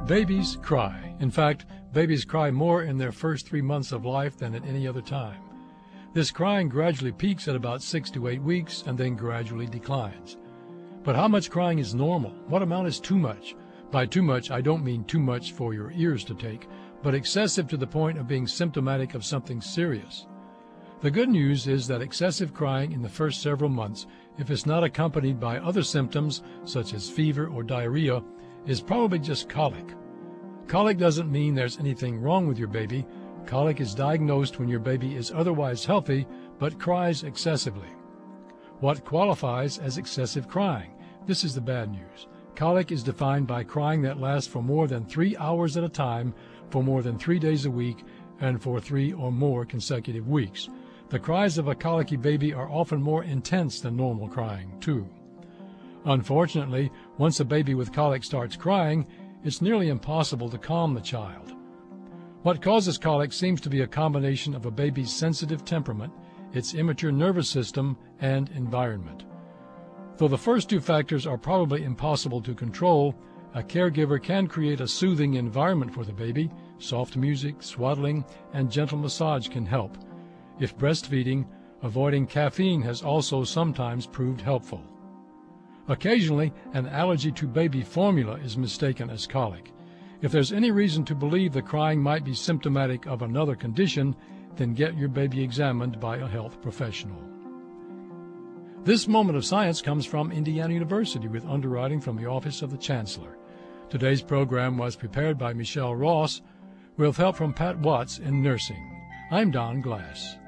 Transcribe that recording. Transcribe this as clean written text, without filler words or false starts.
Babies cry. In fact, babies cry more in their first 3 months of life than at any other time. This crying gradually peaks at about 6 to 8 weeks and then gradually declines. But how much crying is normal? What amount is too much? By too much, I don't mean too much for your ears to take, but excessive to the point of being symptomatic of something serious. The good news is that excessive crying in the first several months, if it's not accompanied by other symptoms such as fever or diarrhea, is probably just colic. Colic doesn't mean there's anything wrong with your baby. Colic is diagnosed when your baby is otherwise healthy but cries excessively. What qualifies as excessive crying? This is the bad news. Colic is defined by crying that lasts for more than 3 hours at a time, for more than 3 days a week, and for 3 or more consecutive weeks. The cries of a colicky baby are often more intense than normal crying, too. Unfortunately, once a baby with colic starts crying, it's nearly impossible to calm the child. What causes colic seems to be a combination of a baby's sensitive temperament, its immature nervous system, and environment. Though the first two factors are probably impossible to control, a caregiver can create a soothing environment for the baby. Soft music, swaddling, and gentle massage can help. If breastfeeding, avoiding caffeine has also sometimes proved helpful. Occasionally, an allergy to baby formula is mistaken as colic. If there's any reason to believe the crying might be symptomatic of another condition, then get your baby examined by a health professional. This moment of science comes from Indiana University with underwriting from the Office of the Chancellor. Today's program was prepared by Michelle Ross with help from Pat Watts in nursing. I'm Don Glass.